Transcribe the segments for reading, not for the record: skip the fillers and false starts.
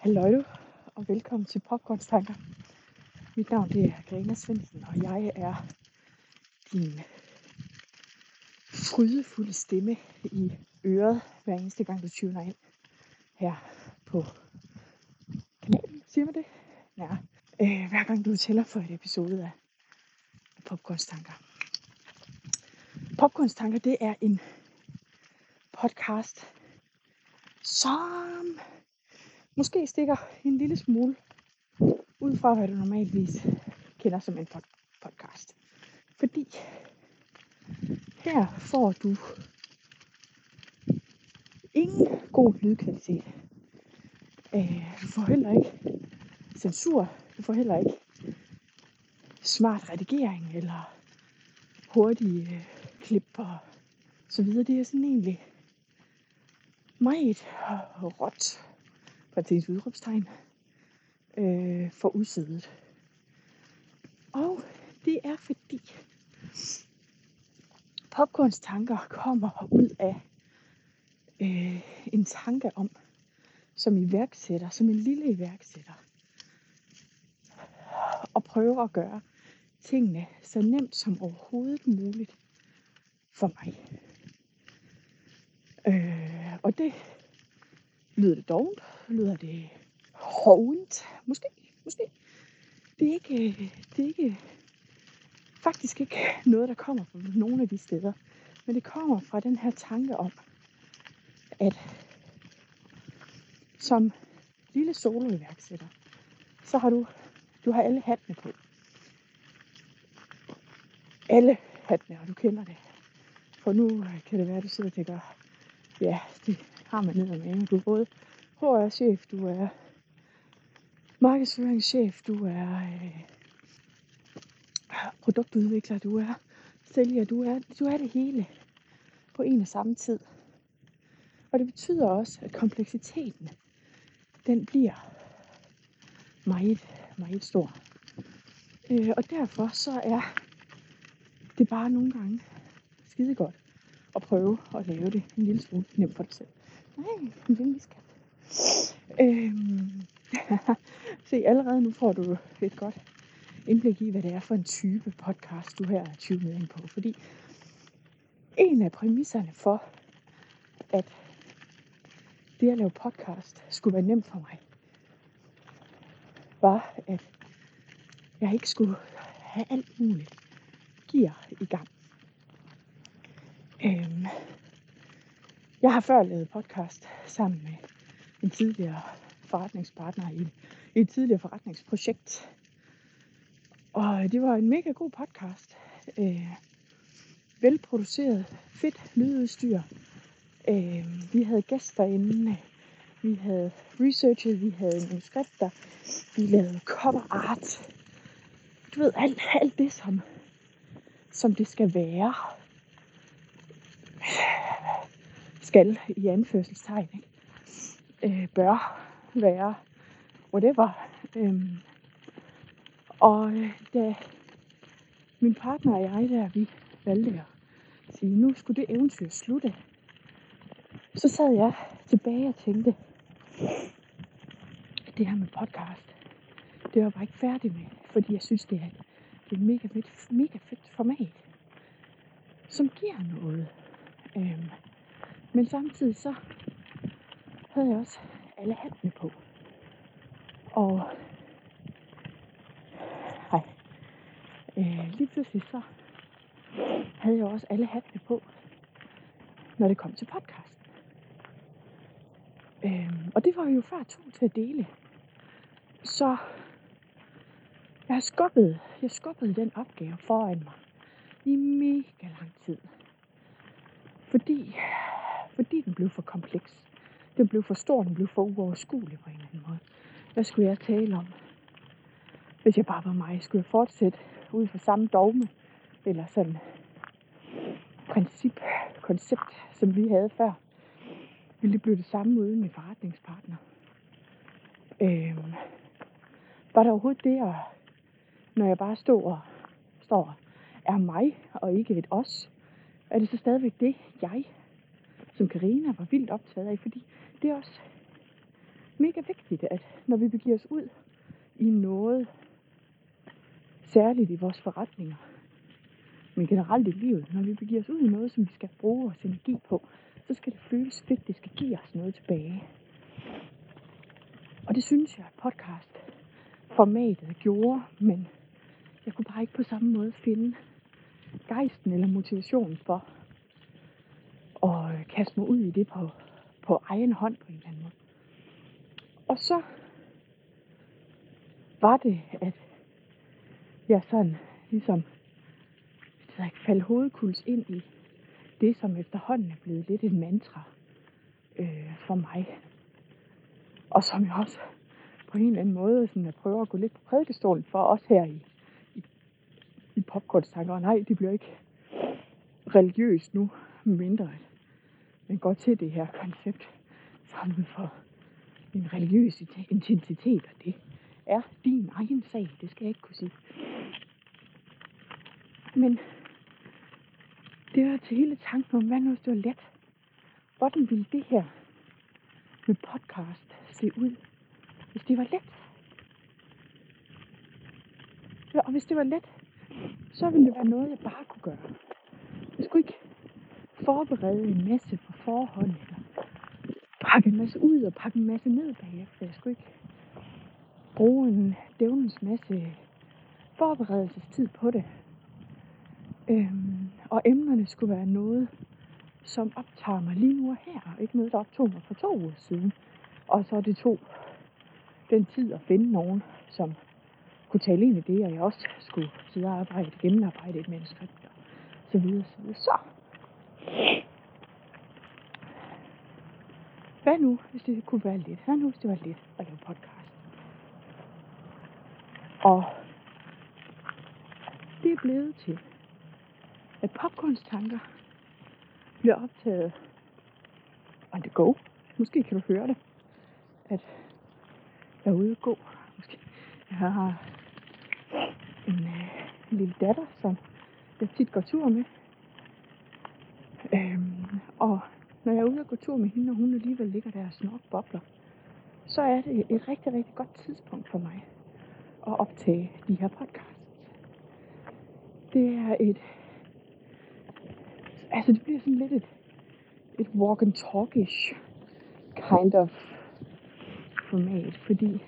Halløj du, og velkommen til Popcornstanker. Mit navn det er Karina Svendsen, og jeg er din frydefulde stemme i øret, hver eneste gang du tuner ind her på kanalen. Siger man det? Ja. Hver gang du tæller for et episode af Popcornstanker. Popcornstanker, det er en podcast, som måske stikker en lille smule ud fra, hvad du normalvis kender som en podcast. Fordi her får du ingen god lydkvalitet. Du får heller ikke censur. Du får heller ikke smart redigering eller hurtige klip og så videre. Det er sådan egentlig meget råt, parentes udråbstegn, for udsædet. Og det er fordi Popcorns tanker kommer ud af en tanke om, som iværksætter, som en lille iværksætter, og prøve at gøre tingene så nemt som overhovedet muligt for mig. Og det lyder det dovent, lyder det hovent, måske. Det er ikke faktisk ikke noget, der kommer fra nogen af de steder, men det kommer fra den her tanke om, at som lille soloiværksætter, så har du har alle hattene på. Alle hattene, og du kender det. For nu kan det være, at du sidder og tænker, ja, det har man ned med. Du er både HR-chef, du er markedsføringschef, du er produktudvikler, du er sælger, du er det hele på en og samme tid. Og det betyder også, at kompleksiteten, den bliver meget, meget stor. Og derfor så er det bare nogle gange skide godt at prøve at lave det en lille smule nemt for dig selv. Nej, en lille skat. Se, allerede nu får du et godt indblik i, hvad det er for en type podcast, du her er tunet ind på. Fordi en af præmisserne for, at det at lave podcast skulle være nemt for mig, var, at jeg ikke skulle have alt muligt gear i gang. Jeg har før lavet podcast sammen med en tidligere forretningspartner i et tidligere forretningsprojekt. Og det var en mega god podcast. Velproduceret, fedt lydudstyr. Vi havde gæster inde. Vi havde researchet, vi havde manuskripter. Vi lavede cover art. Du ved, alt det, som det skal være. Skal i anførselstegn, ikke? Bør være, whatever. Og da min partner og jeg vi valgte at sige, nu skulle det eventyr slutte, så sad jeg tilbage og tænkte, at det her med podcast, det var jeg bare ikke færdig med, fordi jeg synes, det er et mega fedt format, som giver noget. Men samtidig så havde jeg også alle hattene på. Og lige pludselig så havde jeg også alle hattene på, når det kom til podcast. Og det var jo før to til at dele. Så jeg skubbede den opgave foran mig i mega lang tid. Fordi den blev for kompleks. Den blev for stor, den blev for uoverskuelig på en eller anden måde. Hvad skulle jeg tale om? Hvis jeg bare var mig, skulle jeg fortsætte ud fra samme dogme, eller sådan koncept, som vi havde før. Ville det blive det samme uden min forretningspartner? Var der overhovedet det, når jeg bare står er mig, og ikke et os? Er det så stadigvæk det, jeg som Karina var vildt optaget af? Fordi det er også mega vigtigt, at når vi begiver os ud i noget, særligt i vores forretninger, men generelt i livet, når vi begiver os ud i noget, som vi skal bruge vores energi på, så skal det føles fedt, det skal give os noget tilbage. Og det synes jeg, at podcast-formatet gjorde, men jeg kunne bare ikke på samme måde finde gejsten eller motivationen for at kaste mig ud i det på egen hånd på en eller anden måde. Og så var det, at jeg sådan ligesom faldt hovedkuls ind i det, som efterhånden er blevet lidt et mantra for mig. Og som jeg også på en eller anden måde sådan, jeg prøver at gå lidt på prædikestolen for os her i popcornstanker. Og nej, det bliver ikke religiøst nu, mindre at man går til det her koncept sammen for en religiøs intensitet, og det er din egen sag, det skal jeg ikke kunne sige. Men det var til hele tanken om, hvad nu hvis det var let? Hvordan ville det her med podcast se ud, hvis det var let? Ja, og hvis det var let, så ville det være noget, jeg bare kunne gøre. Jeg skulle ikke forberede en masse på forhånd, eller pakke en masse ud og pakke en masse ned bagefter. Jeg skulle ikke bruge en dævnens masse forberedelsestid på det. Og emnerne skulle være noget, som optager mig lige nu og her, og ikke noget, der optog mig for 2 uger siden. Og så det tog den tid at finde nogen, som kunne tale ind i det, og jeg også skulle sidde og arbejde, gennemarbejde et manuskript, og så videre, så videre. Så, hvad nu, hvis det kunne være let? Hvad nu, hvis det var let at lave podcast? Og det er blevet til, at popcornstanker bliver optaget on the go. Måske kan du høre det, at jeg er ude at gå. Måske. Jeg har en lille datter, som jeg tit går tur med. Og når jeg er ude at gå tur med hende, og hun alligevel ligger der og snorkbobler, så er det et rigtig, rigtig godt tidspunkt for mig at optage de her podcasts. Det er det bliver sådan lidt et walk and talk-ish kind of format, fordi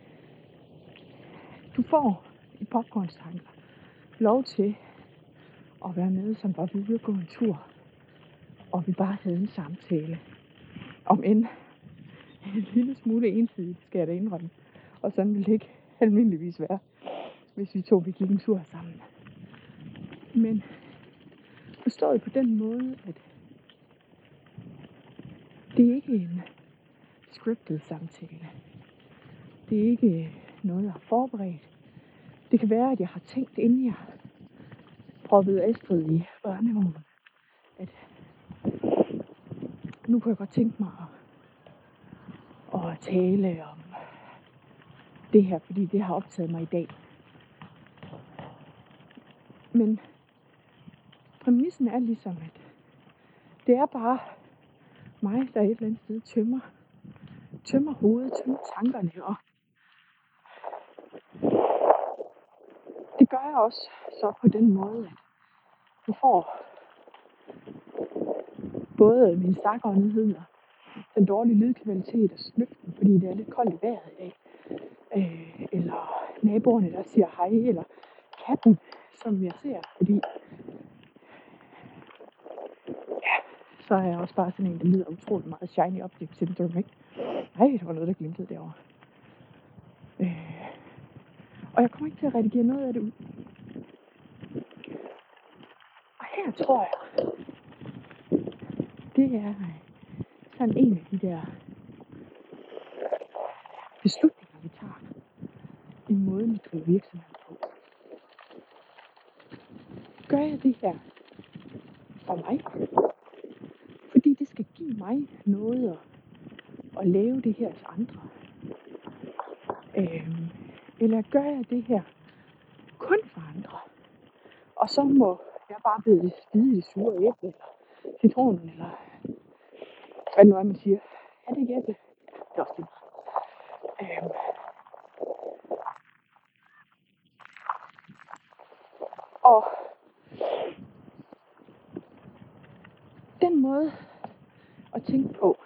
du får i popcornstanker lov til at være med, som var vi ude at gå en tur, og vi bare havde en samtale. Om end en lille smule ensidigt, skal jeg da indrømme. Og sådan ville det ikke almindeligvis være, hvis vi to gik en tur sammen. Men forstået på den måde, at det er ikke en scriptet samtale. Det er ikke noget, jeg har forberedt. Det kan være, at jeg har tænkt, inden jeg proppede Astrid i børnevognen, at nu kunne jeg godt tænke mig at tale om det her, fordi det har optaget mig i dag. Men præmissen er ligesom, at det er bare mig, der et eller andet sted tømmer hovedet, tømmer tankerne, og det gør jeg også så på den måde, at du får både min stakåndighed og den dårlige lydkvalitet og snøften, fordi det er lidt koldt i vejret i dag. Eller naboerne, der siger hej, eller katten, som jeg ser, fordi så er jeg også bare sådan en, der lider utroligt meget shiny object syndrome, ikke? Nej, det var noget, der glimtede derovre. Og jeg kommer ikke til at redigere noget af det ud. Og her tror jeg, det er sådan en af de der beslutninger, vi tager i måden, vi driver virksomhed på. Gør jeg det her for mig? Fordi det skal give mig noget at lave det her til andre. Eller gør jeg det her kun for andre? Og så må jeg bare bide i det sure æble, eller citronen, eller hvad nu er, man siger. Er det ikke æble? Det er også det. Og den måde at tænke på,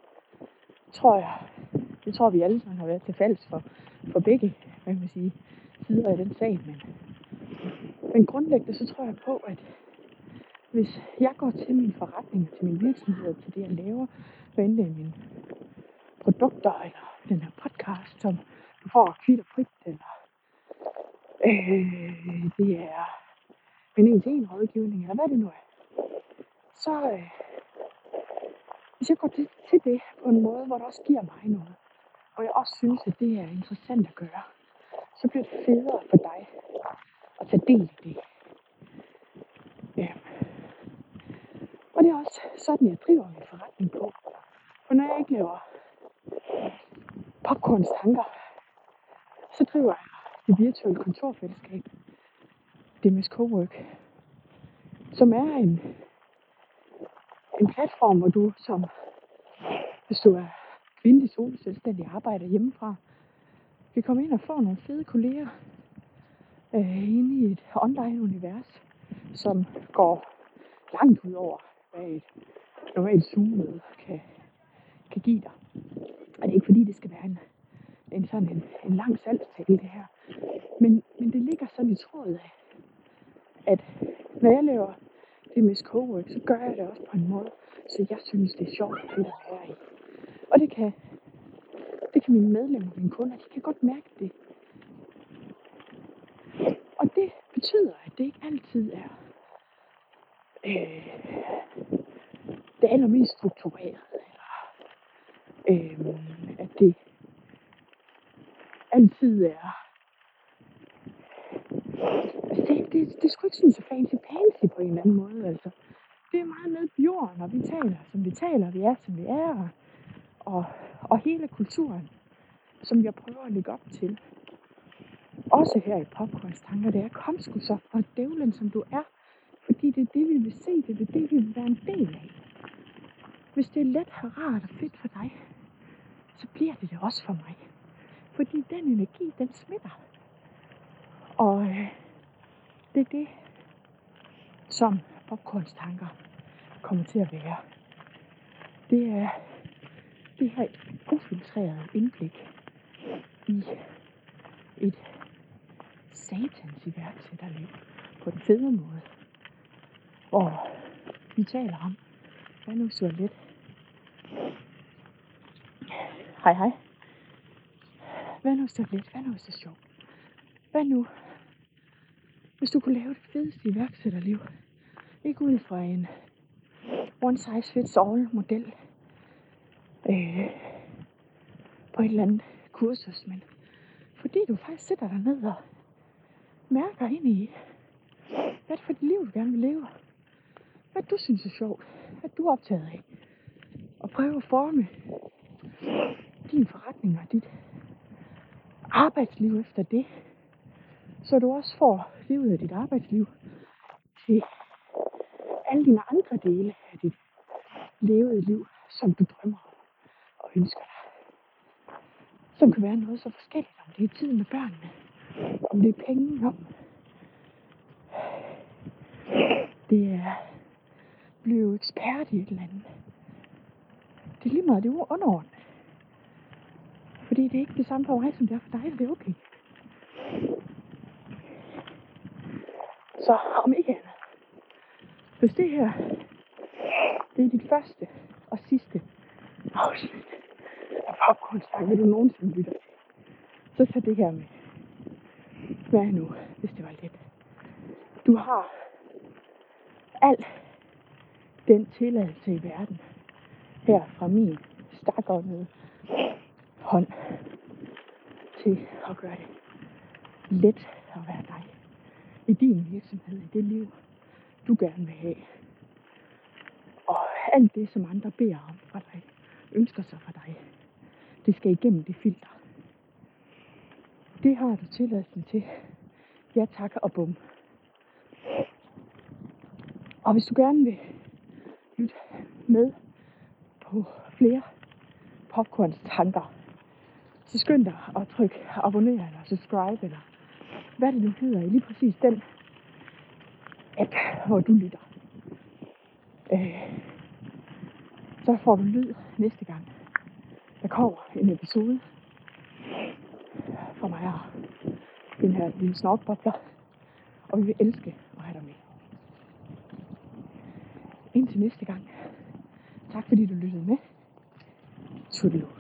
det tror vi alle sammen har været til fælles for begge, hvad kan man sige, sider af den sag. Men grundlæggende så tror jeg på, at hvis jeg går til min forretning, til min virksomhed, til det jeg laver, hvad end det er mine produkter, eller den her podcast, som du får kvitt og frit, eller det er min en rådgivning, eller hvad det nu er, så hvis jeg går til det på en måde, hvor det også giver mig noget, og jeg også synes, at det er interessant at gøre, så bliver det federe for dig at tage del i det. Og det er også sådan, jeg driver min forretning på. For når jeg ikke laver popcorns tanker, så driver jeg det virtuelle kontorfællesskab, DMS Cowork, som er en platform, hvor du hvis du er kvindelig soloselvstændig arbejder hjemmefra, kan komme ind og få nogle fede kolleger inde i et online-univers, som går langt ud over, hvad et normalt Zoom-møde kan give dig. Og det er ikke fordi, det skal være en lang salgstale, det her. Men det ligger sådan i tråd af, at når jeg laver DMS Cowork, så gør jeg det også på en måde, så jeg synes, det er sjovt og fedt at være i. Og det kan mine medlemmer, mine kunder, de kan godt mærke det. Og det betyder, at det ikke altid er det allermest struktureret, eller at det altid er. Altså det er sgu ikke sådan så fancy på en eller anden måde, altså. Det er meget nede på jorden, og vi taler, som vi taler, vi er, som vi er, og hele kulturen, som jeg prøver at lægge op til. Også her i Popcorns Tanker, det er, kom sgu så for dævlen, som du er, fordi det er det, vi vil se, det er det, vi vil være en del af. Hvis det er let og rart og fedt for dig, så bliver det også for mig. Fordi den energi, den smitter. Og det er det, som Popcorns Tanker kommer til at være. Det er det her ufiltrerede indblik i et satans iværksætterliv på den fede måde. Hvor vi taler om, hvad nu så lidt. Hej. Hvad nu så lidt? Hvad nu så sjovt? Hvad nu, hvis du kunne lave det fedeste iværksætterliv? Ikke ud fra en one size fits all model på et eller andet kursus, men fordi du faktisk sætter dig ned og mærker ind i, hvad det er for et liv, du gerne vil leve. Hvad du synes er sjovt. Hvad du er optaget af. Og prøve at forme din forretning og dit arbejdsliv efter det. Så du også får livet af dit arbejdsliv til alle dine andre dele af dit levede liv, som du drømmer om og ønsker dig. Som kan være noget så forskelligt, om det er tid med børnene, om det er penge, om det er blive ekspert i et eller andet. Det er lige meget, det er underordnet. Fordi det er ikke det samme for mig, som det er for dig, og det er okay. Så om ikke andet, hvis det her, det er dit første og sidste afsnit af Popcorns Tanker, du nogensinde lytter til, så tag det her med. Hvad nu, hvis det var lidt? Du har al den tilladelse i verden her fra min stakåndede hånd til at gøre det let at være dig i din virksomhed, i det liv, du gerne vil have. Og alt det, som andre beder om fra dig, ønsker sig fra dig, det skal igennem det filter. Det har du tilladelsen til. Ja tak og bum. Og hvis du gerne vil lytte med på flere Popcorns Tanker, så skynd dig at trykke abonner eller subscribe, eller hvad det nu hedder, i lige præcis den app, hvor du lytter. Så får du lyd næste gang, der kommer en episode fra mig og den her lille snorkbobler, og vi vil elske at have dig med. Indtil næste gang. Tak fordi du lyttede med. Tudelu.